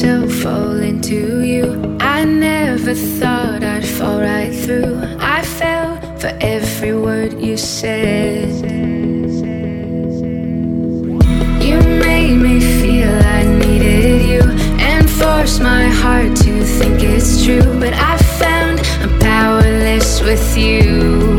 myself fall into you. I never thought I'd fall right through. I fell for every word you said. You made me feel I needed you and forced my heart to think it's true. But I found I'm powerless with you.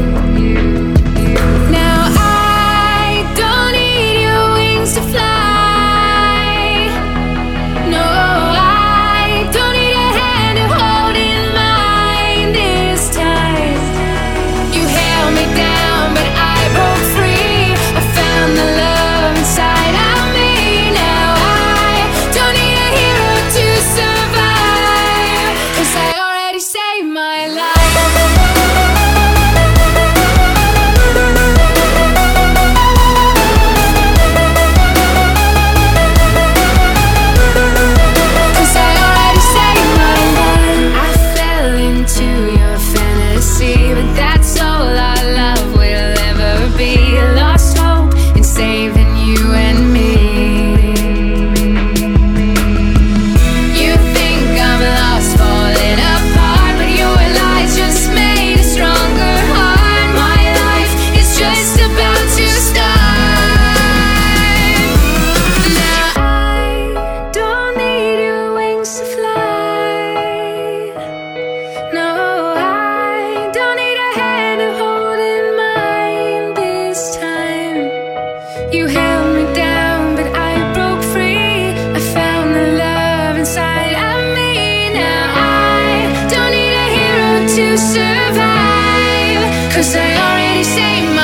Now I don't need your wings to fly. No, I don't need a hand to hold in mine this time. You held me down, but I broke free. I found the love inside of me. Now I don't need a hero to survive, 'cause I already saved my life. You held me down, but I broke free. I found the love inside of me. Now I don't need a hero to survive, 'cause I already saved my